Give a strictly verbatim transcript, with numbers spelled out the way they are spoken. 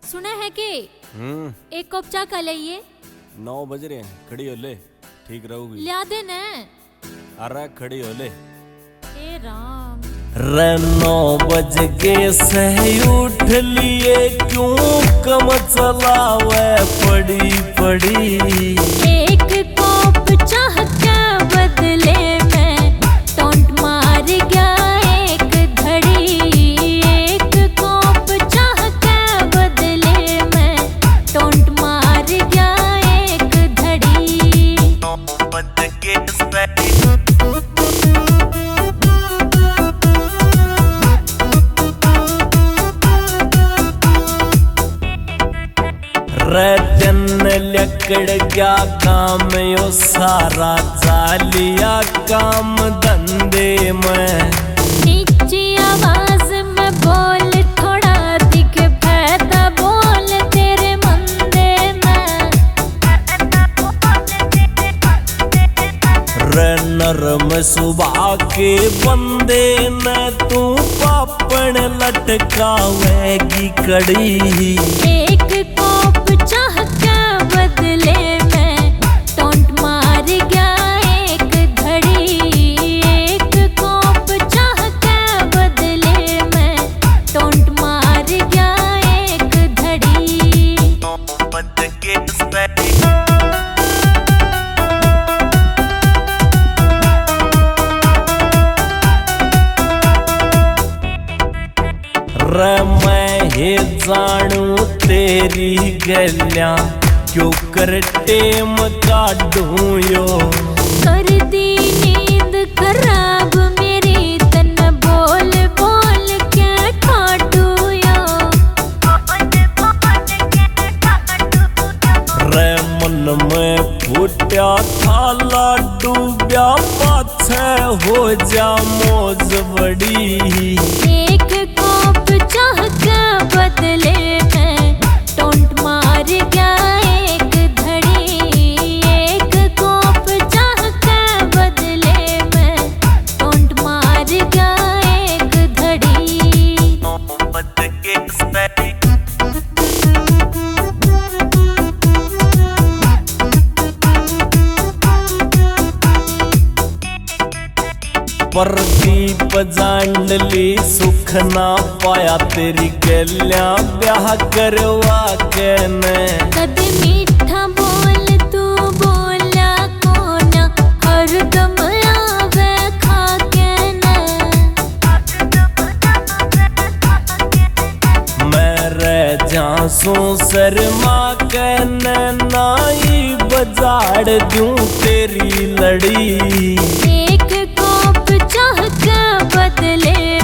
सुना है कि हम्म एक कप चाय का लाइए। नौ बज रहे हैं, खड़ी हो ले, ठीक रहोगी। लिया दे न। अरे खड़ी हो ले। ए राम रे नौ बज के सही उठ लिए, क्यों कम चलावे पड़ी पड़ी। एक कप चाह के बदले में टोंट मार गया एक घड़ी। एक कप चाह के बदले में टोंट मार गया एक घड़ी। नौ बज के सही रतन लकड़ गया काम यो सारा, चालिया काम धंधे में। नीची आवाज में बोल, थोड़ा दिख फायदा बोल तेरे मंदे में। रे नरम सुबह के बंदे न तू पापण लटकावेगी कड़ी। एक कप चाह के बदले में टोंट मार गया एक घड़ी। एक कप चाह के बदले में टोंट मार गया एक घड़ी। बद के सही रे मैं हे जानू तेरी गलियां, क्यों कर टेम काढूं यो। कर दी नींद खराब मेरी, तन बोल बोल के ठाटू यो। रे मन में फूटा था लाडू, ब्या पाछे हो जा मौज बड़ी। एक कप चाह के बदले में टोंट मार गया एक घड़ी। एक कप चाह के बदले में टोंट मार गया एक घड़ी। बद के सही प्रदीप जांडली, सुख ना पाया तेरी गलियां ब्याह करवा के ने। कद मीठा बोल तू बोला कोना, हरदम आवे खाके न। मैं रह जासू शर्मा के ने, नाई बजाड़ दूं तेरी लड़ी। एक कप चाह के बदले